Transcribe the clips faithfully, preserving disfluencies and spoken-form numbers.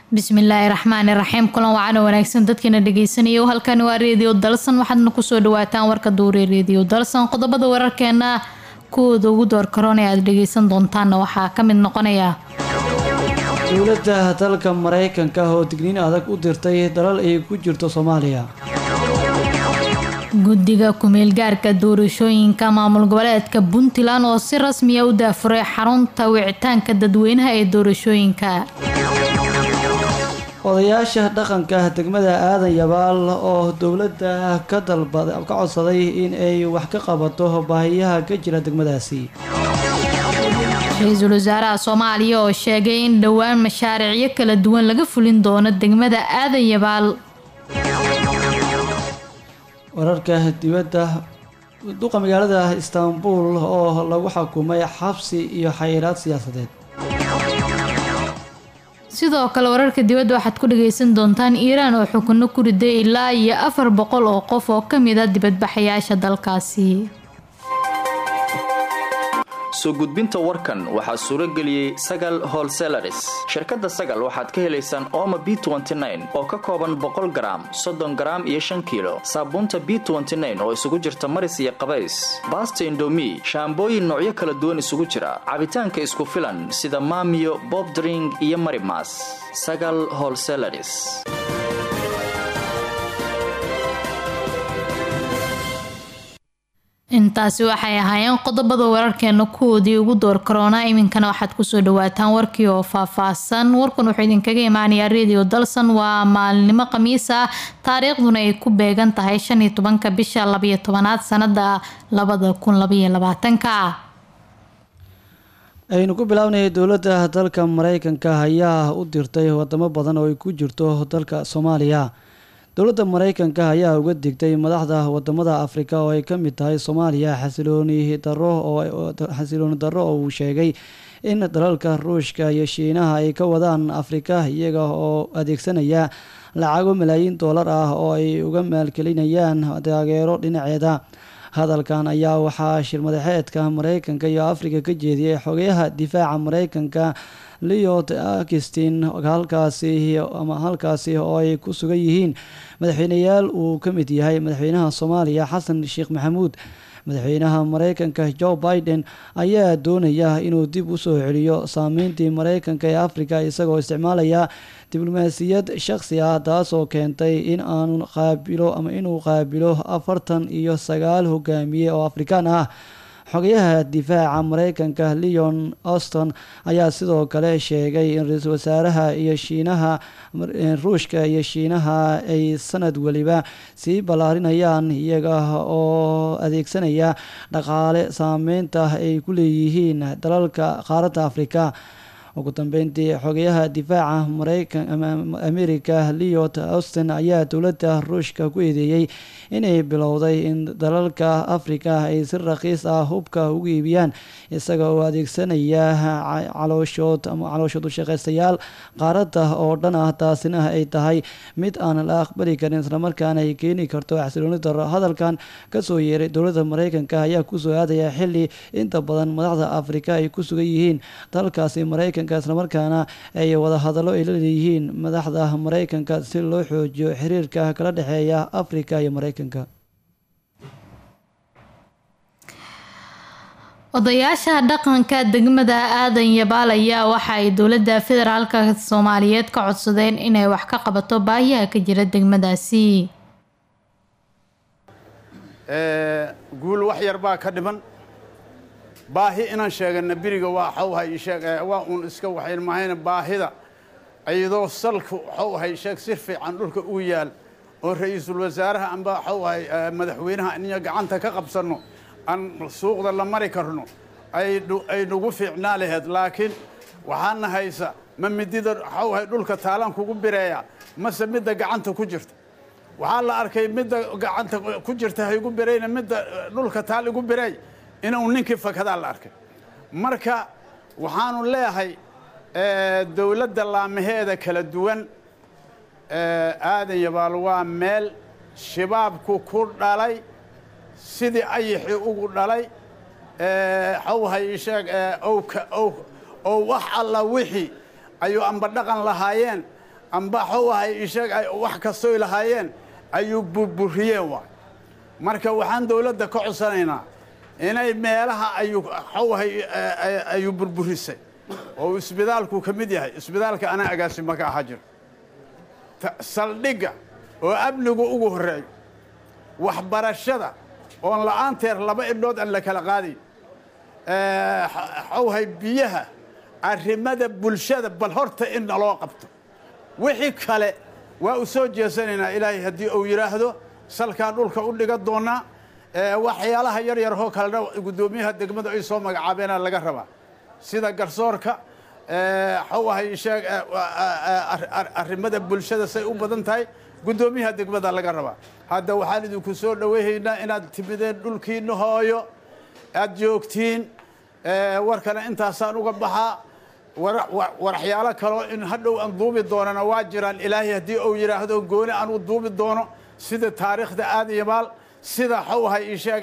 bismillaahi raxmaani raxiim kulan wacana wanaagsan dadkina dhageysanaya halkan waa reediyo dalsan waxaadna kusoo dhawaataan warka duure reediyo dalsan qodobada wararkeena kuwooda ugu door karoon ee aad dhageysan doontaanna waxaa ka mid noqonaya dowladda dalka Mareykanka oo digniin adag u dirtay dalal ay ku jirto Soomaaliya guddiga kumeel gaarka doorashooyinka maamul goboleedka Puntland oo si rasmi ah u daafuray xarunta wicitaanka dadweynaha ee doorashooyinka odayaasha dhaqanka degmada aadan yabaal oo dowladda ka dalbaday ka codsaday in ay wax ka qabato baahiyaha ka jira degmadaasi Ra'iisul Wasaaraha Soomaaliya oo sheegay in dhawaan mashaariicyo kala duwan laga fulin doono degmada aadan yabaal wararka dibadda duqa magaalada Istanbul oo lagu xukumay xabsi iyo xayiraad siyaasadeed sidoo kale wararka dibadda waxaad ku dhageysan doontaan Iiraan oo xukunno ku riday ilaa iyo afar boqol oo qof oo kamid ah dibadbaxayaasha dalkaasi soo gudbinta warkan waxaa suuro geliyay Sagal Wholesalers shirkadda Sagal waxaad ka helaysaan Omo B oo ka kooban boqol gram soddon gram iyo shan kiilo saabuunta B oo isugu jirta maris iyo qabays basta indomie shaambooyin noocyo kala duwan isugu jira cabitaanka isku filan sida Maamiyo Bob Drink iyo Marimas Sagal Wholesalers intaasi waxay ahaayeen qodobada wararkeena kuwoodii ugu door corona iminkana waxaad kusoo dhawaataan warkii oo faahfaahsan warkan wuxuu idinkaga imaanayaa reediyo dalsan waa maalinimo khamiis ah taariikhduna ay ku beegan tahay shan iyo tobanka bisha labiyo tobanaad sanada labada kun labiyo labaatanka aynu ku bilaabnay dowladda dalka Mareykanka ayaa u dirtay wadamo badan oo ay ku jirto dalka Soomaaliya dowladda Mareykanka ayaa uga digtay madaxda wadamada Afrika oo ay ka mid tahay Soomaaliya xasilooni darro oo xasilooni darro oo uu sheegay in dalalka Ruushka iyo Shiinaha ay ka wadaan Afrika iyaga oo adeegsanaya lacago malaayiin dollar ah oo ay uga maalgelinayaan taageero dhinaceeda hadalkan ayaa waxaa shir madaxeedka Mareykanka iyo Afrika ka jeediyay xogayaha difaaca Mareykanka Lloyd Austin halkaasi ama halkaasi oo ay ku sugan yihiin madaxweynayaal uu ka mid yahay madaxweynaha Soomaaliya Xasan Sheekh Maxamuud madaxweynaha Mareykanka Joe Biden ayaa doonaya inuu dib u soo celiyo saameyntii Mareykanka ee Afrika isagoo isticmaalaya diblomaasiyad shakhsi ah taas oo keentay in aanu qaabilo ama inuu qaabilo afartan iyo sagaal hogaamiye oo Afrikaan ah xogayaha difaaca Mareykanka Leon Austin ayaa sidoo kale sheegay in ra'iisul wasaaraha iyo Shiinaha Ruushka iyo Shiinaha ay sanad waliba sii balaarinayaan iyaga oo adeegsanaya dhaqaale saameynta ay ku leeyihiin dalalka qaaradda Afrika ugu dambeyntii xogayaha difaaca Mareykanka ama Amerika Lloyd Austin ayaa dowladda Ruushka ku eedeeyay inay bilowday in dalalka Afrika ay si raqiis ah hubka ugu iibiyaan isaga oo adeegsanaya calooshood ama calooshood u shaqeystayaal qaaradda oo dhan ah taasina ay tahay mid aan la aqbali karin isla markaana ay keeni karto xasilooni darro hadalkan ka soo yeeray dowladda Mareykanka ayaa ku soo aadaya xilli inta badan madaxda Afrika ay ku sugan yihiin dalkaasi Mareykanka isla markaana ay wada hadallo ay leeyihiin madaxda Mareykanka si loo xoojiyo xiriirka kala dhaxeeya Afrika iyo Mareykanka odayaasha dhaqanka degmada aadan yabaal ayaa waxa ay dowladda federaalka Soomaaliyeed ka codsadeen inay wax ka qabato baahiyaha ka jira degmadaasi ee guul wax yar baa ka dhiman baahi inaan sheegana biriga waa xawhay sheeg waa uun iska waxay maahayna baahida ayadoo salku xawhay sheeg si fiican dhulka u yaal oo ra'iisul wasaaraha amba xawhay madaxweynaha in gacanta ka qabsano aan suuqda la mari karno ay ay nagu fiicnaa lahayd laakiin waxaan haysa ma midida xawhay dhulka taalan kugu bireeya ma samida gacanta ku jirta waxaa la arkay midda gacanta ku jirta hay ugu bireeyna midda dhulka taal ugu bireey inuu ninkii fakada la arkay marka waxaanu leeyahay ee dawladda laamaheeda kala duwan ee aadan yabaal waa meel shabaabku ku dhalay sidii ayxi ugu dhalay ee xawhay sheeg ee oo oo wax alla wixii ayuu amba dhaqan lahaayeen amba xawahay isheeg ay wax kastoo lahaayeen ayuu burburiyeen waa marka waxaan dawladda ka codsanaynaa inay meelaha ayuu xawahay ayuu burburisay oo isbitaalku ka mid yahay isbitaalka ana agaasimo ka aha jiro saldhigga oo amnigu ugu horeeyo waxbarashada oon la'aanteer laba indhood aan la kala qaadi xawahay biyaha arrimada bulshada bal horta in loo qabto wixii kale waa u soo jeesanaynaa ilaahay haddii uu yidhaahdo salkaan dhulka u dhiga doonaa waxyaalaha yar yar oo kalena guddoomiyaha degmada ay soo magacaabeena laga rabaa sida garsoorka xawahay sheeg arrimada bulshada say u badan tahay guddoomiyaha degmada laga rabaa hadda waxaan idinku soo dhaweynaynaa inaad timideen dhulkiina hooyo aad joogtiin warkana intaasaan uga baxaa waraxyaalo kaloo in hadhow aan duubi doonana waa jiraan ilaahay haddii uu yidhaahdo gooni aan u duubi doono sida taariikhda aad iyo maal sida xawahay isheeg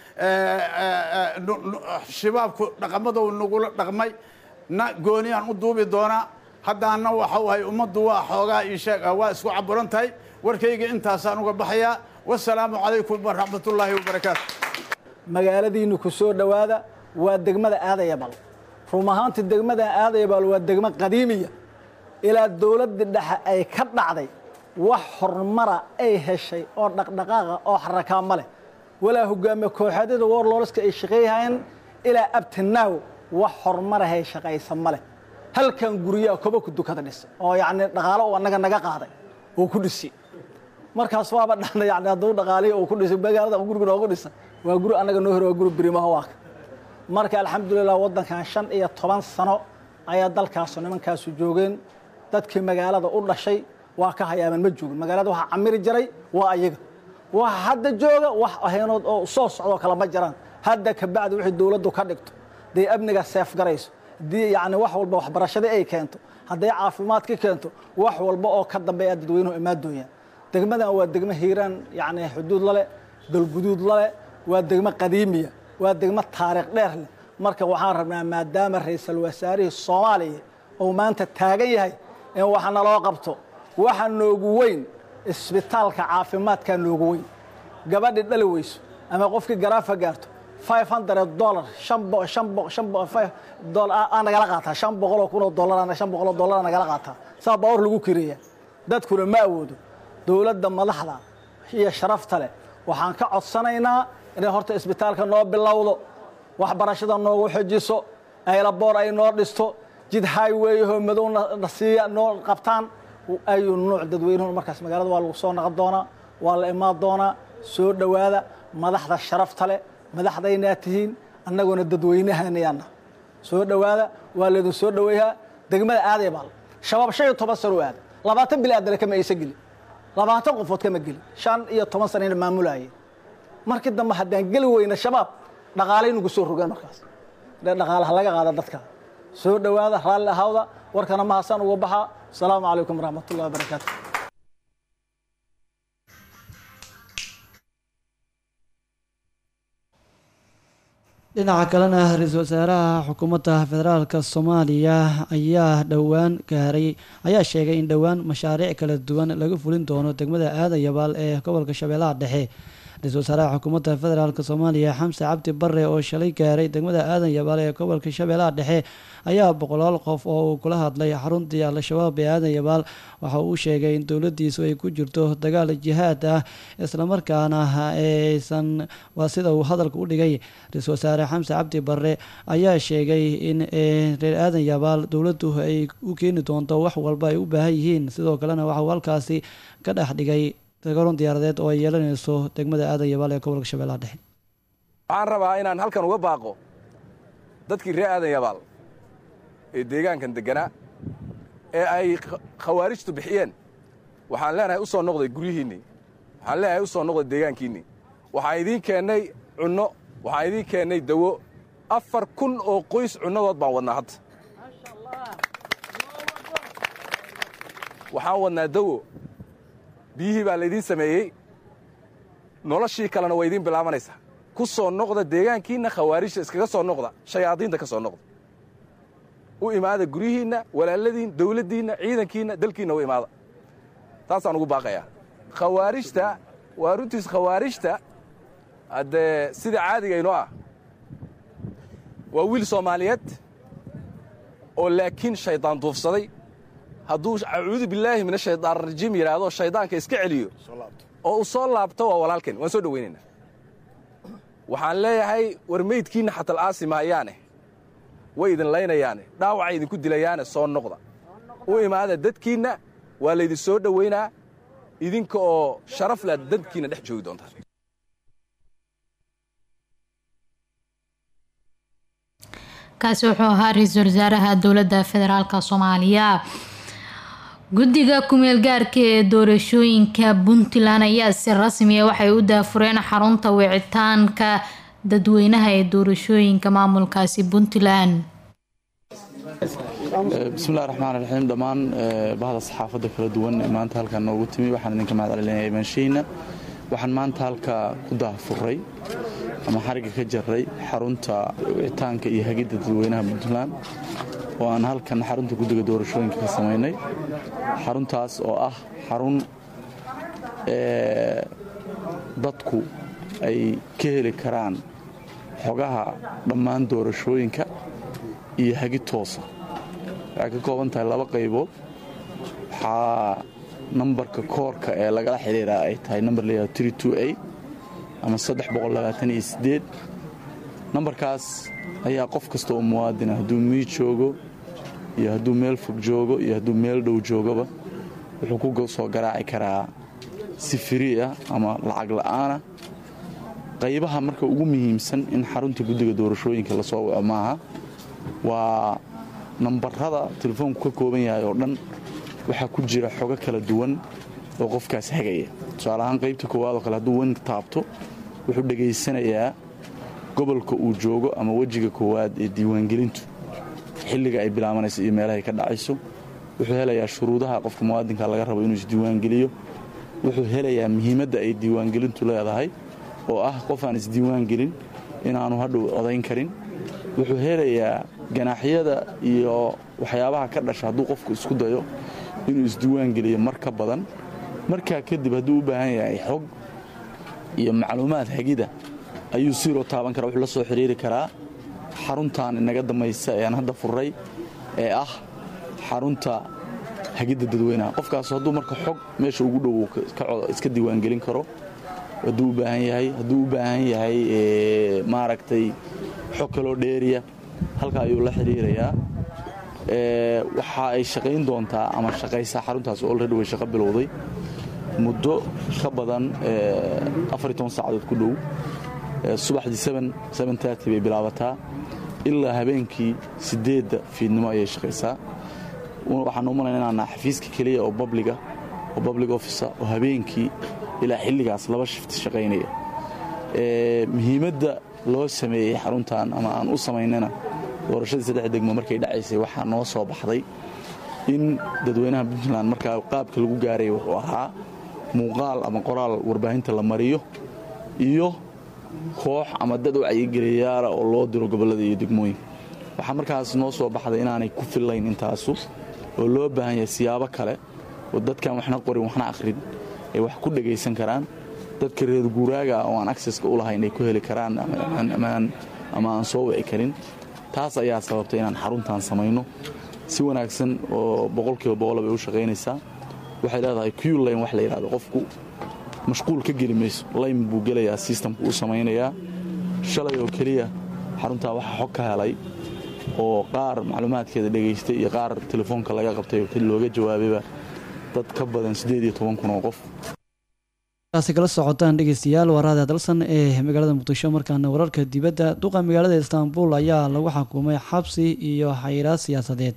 shabaabku dhaqamadou nagula dhaqmay na gooni aan u duubi doonaa haddaana waxawahay ummaddu waa xoogaa isheeg waa isku caburan tahay warkayga intaasaan uga baxayaa wasalaamu calaykum waraxmatullaahi wabarakaatu magaaladiinu ku soo dhowaada waa degmada aadayabal run ahaantii degmada aadayabal waa degmo qadiimiya ilaa dawladda dhexe ay ka dhacday wax horumara ay heshay oo dhaqdhaqaaqa oo xarakaa ma leh walaa hogaamiye kooxadyada warlordska ay shaqeeyahayeen ilaa abtinaaw wax horumarahay shaqaysa ma leh halkan guryaha koba ku dukada dhisa oo yacni dhaqaalo uu annaga naga qaaday uu ku dhisi markaas waaba dhacday yacni hadduu dhaqaalihi uu ku dhisay magaalada guriga noogu dhisa waa guri annaga noo hore waa guri birimaha waaka marka alxamdulilah waddankan shan iyo toban sano ayaa dalkaasu nimankaasu joogeen dadkii magaalada u dhashay waa ka hayaaban ma joogin magaalada waxaa camiri jiray waa ayaga waxa hadda jooga wax ahaynood oo soo socdoo kale ma jiraan hadda ka bacdi wixii dawladdu ka dhigto dee amniga seef garayso haddii yacni wax walba waxbarashada ay keento hadday caafimaad ka keento wax walba oo ka dambeeya dadweynuhu imaadooyaan degmadan waa degmo hiiraan yacni xuduud lale galguduud lale waa degmo qadiimiya waa degmo taariikh dheer leh marka waxaan rabnaa maadaama ra'iisul wasaarihii soomaaliya uu maanta taagan yahay in waxa naloo qabto waxa noogu weyn isbitaalka caafimaadka noogu weyn gabadhi dhali weyso ama qofkii garaafa gaarto five hundred dollars shan shan shan dollar aan nagala qaataa shan boqol oo kun oo dollar aan shan boqol oo dollar aan nagala qaataa saa baawar lagu kireeyaa dadkuna ma awoodo dawladda madaxda iyo sharafta leh waxaan ka codsanaynaa inay horta isbitaalka noo bilowdo waxbarashada noogu xojiso aylaboor ay noo dhisto jid highway oo madow na siiya noo qabtaan ayuu nooc dadweynuhu markaas magaalada waa lagu soo naqon doonaa waa la imaan doonaa soo dhowaada madaxda sharafta leh madaxdaynaa tihiin annaguna dadweynahaanayaana soo dhowaada waa laydin soo dhoweeyaa degmada aadaybaal shabaab shan iyo toban sano u aada labaatan bil aadana kama aysa gelin labaatan qofood kama gelin shan iyo toban sanayna maamulaayeen markii dambe haddaan geli weyna shabaab dhaqaalay nagu soo rogaan markaas dhaqaalaha laga qaada dadka soo dhowaada raalli ahawda warkana mahadsan uga baxaa asalaamu calaykum waraxmatullahi wabarakaatu dhinaca kalena ra-iisul wasaaraha xukuumadda federaalka soomaaliya ayaa dhowaan gaaray ayaa sheegay in dhowaan mashaariic kala duwan laga fulin doono degmada aadayabaal ee gobolka shabeellaha dhexe ra-iisul wasaaraha xukuumadda federaalka soomaaliya xamse cabdi bare oo shalay gaaray degmada aadayabaal ee gobolka shabeellaha dhexe ayaa boqolaal qof oo uu kula hadlay xaruntii al-shabaab ee aadayabaal waxa uu sheegay in dowladiisu ay ku jirto dagaal jihaad ah islamarkaana aysan waa sida uu hadalka u dhigay ra-iisul wasaare xamse cabdi bare ayaa sheegay in reer aadayabaal dowladdu ay u keeni doonto wax walba ay u baahan yihiin sidoo kalena waxa uu halkaasi ka dhex dhigay garoon diyaaradeed oo ay yeelanayso degmada aadayabaal ee gobolka shabeellaha dhexe waxaan rabaa inaan halkan uga baaqo dadkii reer aadayabaal ee deegaankan degganaa ee ay khawaarijtu bixiyeen waxaan leenahay u soo noqday guryihiinnii waxaan leenahay u soo noqday deegaankiinnii waxaan idiin keennay cunno waxaan idiin keennay dawo afar kun oo qoys cunnadood baan wadnaa hadda waxaan wadnaa dawo biyihii baa laydiin sameeyey noloshii kalena waa idiin bilaabanaysaa ku soo noqda deegaankiinna khawaarijta iskaga soo noqda shayaadiinta ka soo noqda u imaada guryihiinna walaaladiin dawladdiinna ciidankiinna dalkiinna u imaada taasaan ugu baaqayaa khawaarijta waa runtiis khawaarijta haddee sida caadigaynoo ah waa wiil soomaaliyeed oo laakiin shaydaan duufsaday hadduu acuudu billaahi min ashaytaan rajiim yidhaahdo shaydaanka iska celiyo oo uu soo laabto waa walaalkeen waan soo dhowaynaynaa waxaan leeyahay war meydkiinna xatal aasi maayaane way idin laynayaane dhaawacay idinku dilayaane soo noqda u imaada dadkiinna waa laydin soo dhowaynaa idinka oo sharaf leh dadkiinna dhex joogi doontaa kaasi wuxuu ahaa ra-iisul wasaaraha dowladda federaalk soomaaliya. guddiga kumeel gaarka ee doorashooyinka puntland ayaa si rasmiya waxay u daafureen xarunta wicitaanka dadweynaha ee doorashooyinka maamulkaasi puntland. bismillahi raxmaan raxiim dhammaan bahda saxaafadda kala duwan ee maanta halkan noogu timi waxaan idinka mahad celinaya imaanshihiina waxaan maanta halka ku daafuray ama xariga ka jaray xarunta wicitaanka iyo hagidda dadweynaha puntland oo aan halkan xarunta guddiga doorashooyinka ka samaynay xaruntaas oo ah xarun dadku ay ka heli karaan xogaha dhammaan doorashooyinka iyo hagid toosa waxay ka kooban tahay laba qaybood waxaa nambarka koorka ee lagala xidhiiraa ay tahay nambar layihahdo three two eight ama saddex boqol labaatan iyo siddeed nambarkaas ayaa qof kasta oo muwaadina hadduu mii joogo iyo hadduu meel fog joogo iyo hadduu meel dhow joogaba wuxuu ku soo garaaci karaa si firii ah ama lacag la'aana qaybaha marka ugu muhiimsan in xarunta guddiga doorashooyinka lasoo waco maaha waa nambarada telefoonku ka kooban yahay oo dhan waxaa ku jira xogo kala duwan oo qofkaas hagaya tusaale ahaan qaybta koowaad oo kale hadduu wen taabto wuxuu dhegaysanayaa gobolka uu joogo ama wejiga koowaad ee diiwaangelintu xilliga ay bilaabanayso iyo meelahay ka dhacayso wuxuu helayaa shuruudaha qofka muwaadinka laga rabo inuu isdiiwaangeliyo wuxuu helayaa muhiimadda ay diiwaangelintu leedahay oo ah qof aan isdiiwaangelin inaanu hadhow odayn karin wuxuu helayaa ganaaxyada iyo waxyaabaha ka dhasha hadduu qofku isku dayo inuu isdiiwaangeliyo mar ka badan markaa kadib hadduu u baahan yahay xog iyo macluumaad hagida ayuu siiroo taaban karaa wuxuu la soo xiriiri karaa xaruntan inaga dambaysa ee aan hadda furray ee ah xarunta hagidda dadweynaha qofkaas hadduu marka xog meesha ugu dhow iska diiwaangelin karo hadduu u baahan yahay hadduu u baahan yahay maaragtay xog kaloo dheeriya halka ayuu la xiriirayaa waxa ay shaqayn doontaa ama shaqaysaa xaruntaas olready way shaqo bilowday muddo ka badan afar iyo toban saacadood ku dhow subaxdii bay bilaabataa ilaa habeenkii sideedda fiidnimo ayay shaqaysaa waxaan u malayna inaana xafiiska keliya oo babliga oo public officer oo habeenkii ilaa xilligaas laba shifti shaqaynaya muhiimadda loo sameeyey xaruntan ama aan u samaynana doorashadii saddex degmo markay dhacaysay waxaa noo soo baxday in dadweynaha puntland markaa qaabka lagu gaaray wuxuu ahaa muuqaal ama qoraal warbaahinta la mariyo iyo koox ama dad u cayigelyayaala oo loo diro gobollada iyo degmooyinka waxaa markaas noo soo baxday inaanay ku fillayn intaasu oo loo baahan yahay siyaabo kale oo dadkaan waxna qorin waxna akhrin ay wax ku dhegaysan karaan dadka reer guuraaga oo aan acceska u lahayn ay ku heli karaan ama aan soo wici karin taas ayaa sababtay inaan xaruntan samayno si wanaagsan oo boqolkiiba boqol bay u shaqaynaysaa waxay leedahay q line wax la yidhahdo qofku mashquul ka geli mayso line buu gelayaa systemku u samaynayaa shalay oo keliya xaruntaa waxaa xog ka helay oo qaar macluumaadkeeda dhegaystay iyo qaar telefoonka laga qabtay oo looga jawaabayba dad ka badan siddeed iyo toban kun oo qof kaasi kala socotaan dhegeystayaal waraada dalsan ee magaalada muqdisho markaana wararka dibadda duqa magaalada istaanbul ayaa lagu xukumay xabsi iyo xayiraad siyaasadeed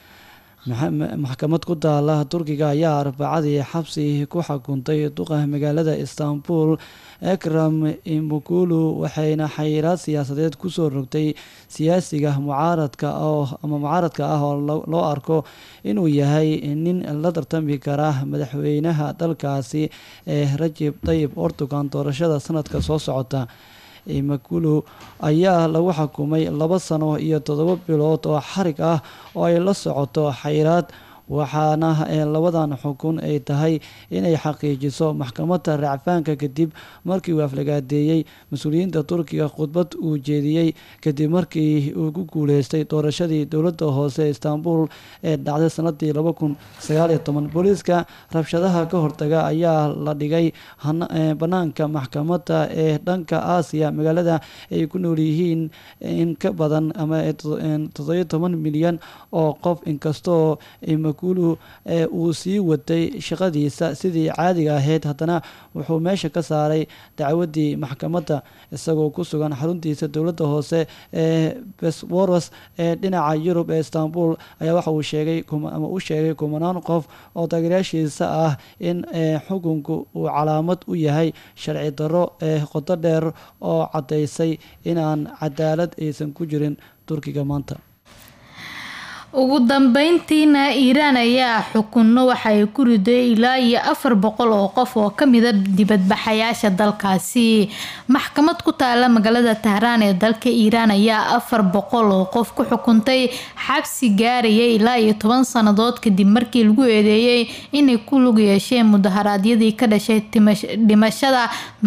maxkamad ku taala turkiga ayaa arbacadii xabsi ku xukuntay duqa magaalada istaanbul ekram imukulu waxayna xayiraad siyaasadeed kusoo rogtay siyaasiga mucaaradka ama mucaaradka ah oo loo arko inuu yahay nin la tartami kara madaxweynaha dalkaasi ee rajab tayyib erdogan doorashada sanadka soo socota imukulu ayaa lagu xukumay laba sano iyo toddoba bilood oo xarig ah oo ay la socoto xayiraad waxaana labadan xukun ay tahay inay xaqiijiso maxkamadda racfaanka kadib markii uu aflagaadeeyey mas-uuliyiinta turkiga khudbad uu jeediyey kadib markii uu ku guuleystay doorashadii dowladda hoose istanbul ee dhacday sanadii laba kun sagaal iyo toban. booliiska rabshadaha ka hortaga ayaa la dhigay banaanka maxkamadda ee dhanka aasiya magaalada ay ku nool yihiin in ka badan ama toddobiyo toban milyan oo qof, inkastoo makulu uu sii watay shaqadiisa sidii caadiga ahayd haddana wuxuu meesha ka saaray dacwadii maxkamadda isagoo ku sugan xaruntiisa dowladda hoose ee besboros ee dhinaca yurub ee istanbul ayaa waxa uu sheegay ama u sheegay kumanaan qof oo taageerayaashiisa ah in xukunku uu calaamad u yahay sharci darro ee qoto dheer oo caddaysay inaan cadaalad aysan ku jirin turkiga maanta. ugu dambeyntiina Iiraan ayaa xukunno waxa ay ku riday ilaa iyo afar boqol oo qof oo ka mid ah dibadbaxayaasha dalkaasi. maxkamad ku taala magaalada Tahraan ee dalka Iiraan ayaa afar boqol oo qof ku xukuntay xabsi gaaraya ilaa iyo toban sanadood kadib markii lagu eedeeyay inay ku lug yeesheen mudaharaadyadii ka dhashay dhimashada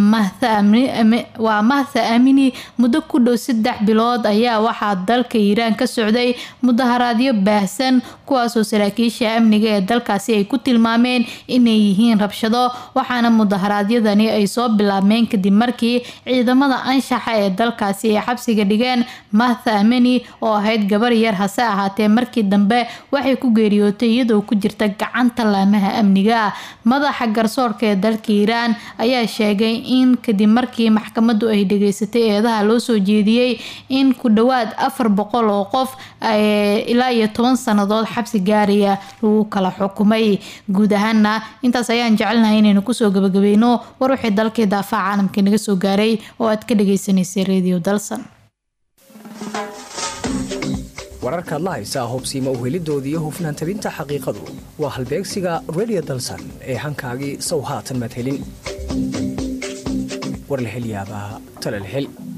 Mahsa Amini. muddo ku dhow saddex bilood ayaa waxaa dalka Iiraan ka socday mudaharaadyo baahsan kuwaasoo saraakiisha amniga ee dalkaasi ay ku tilmaameen inay yihiin rabshado, waxaana mudaharaadyadani ay soo bilaabmeen kadib markii ciidamada anshaxa ee dalkaasi ay xabsiga dhigeen Mahsa Amini oo ahayd gabar yar, hase ahaatee markii dambe waxay ku geeriyootay iyadoo ku jirta gacanta laamaha amniga. madaxa garsoorka ee dalka Iiraan ayaa sheegay in kadib markii maxkamaddu ay dhageysatay eedaha loo soo jeediyey in ku dhawaad afar boqol oo qof ilaa iyo toban sanadood xabsi gaaraya lagu kala xukumay. guud ahaana intaas ayaan jecelnahay inaynu kusoo gabagabayno war wixii dalkii daafaca caalamka naga soo gaaray oo aad ka dhageysanaysay Radio Dalsan. wararka la haysa hubsiimo uhelidoodii hufnaan tabinta xaqiiqadu waa halbeegsiga Radio Dalsan ee hankaagii sow haatan mad helin war la hel yaabaa tala la hel